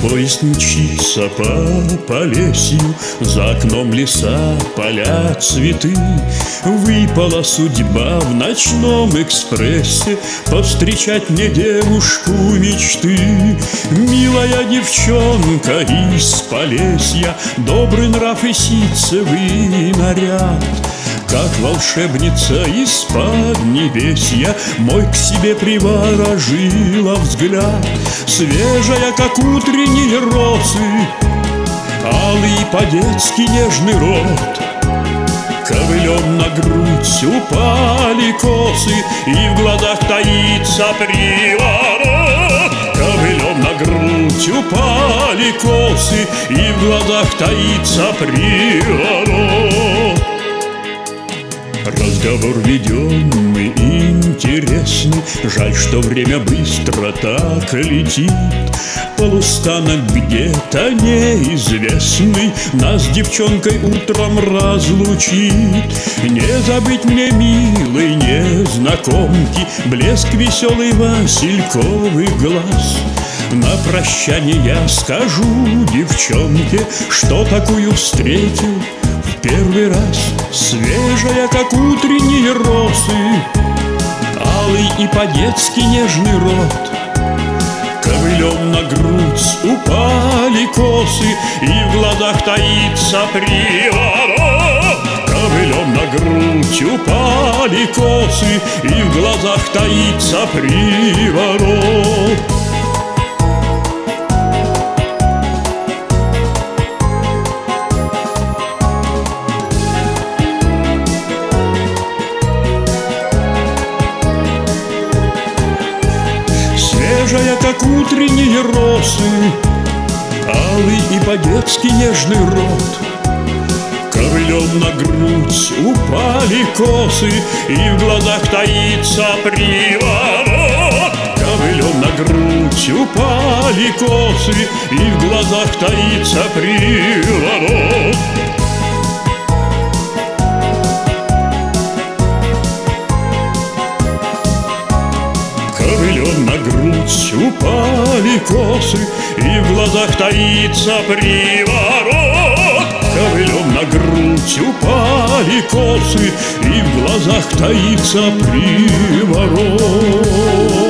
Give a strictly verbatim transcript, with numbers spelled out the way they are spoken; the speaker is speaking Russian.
Поезд мчится по Полесью, за окном леса, поля, цветы. Выпала судьба в ночном экспрессе повстречать мне девушку мечты. Милая девчонка из Полесья, добрый нрав и ситцевый наряд. Как волшебница из-под небесья мой к себе приворожила взгляд. Свежая, как утренние росы, алый по-детски нежный рот. Ковылем на грудь упали косы, и в глазах таится приворот. Ковылем на грудь упали косы, и в глазах таится приворот. Разговор ведем мы интересный, жаль, что время быстро так летит. Полустанок где-то неизвестный нас с девчонкой утром разлучит. Не забыть мне, милой незнакомки, блеск веселый васильковых глаз. На прощание я скажу девчонке, что такую встретил в первый раз. Свежая, как утренние росы, алый и по-детски нежный рот. Ковылем на грудь упали косы, и в глазах таится приворот. Ковылем на грудь упали косы, и в глазах таится приворот. Свежая, как утренние росы, алый и по-детски нежный рот. Ковылем на грудь упали косы, и в глазах таится приворот. Ковылем на грудь упали косы, и в глазах таится приворот. Ковылем на грудь упали косы, и в глазах таится приворот. Ковылем на грудь упали косы, и в глазах таится приворот.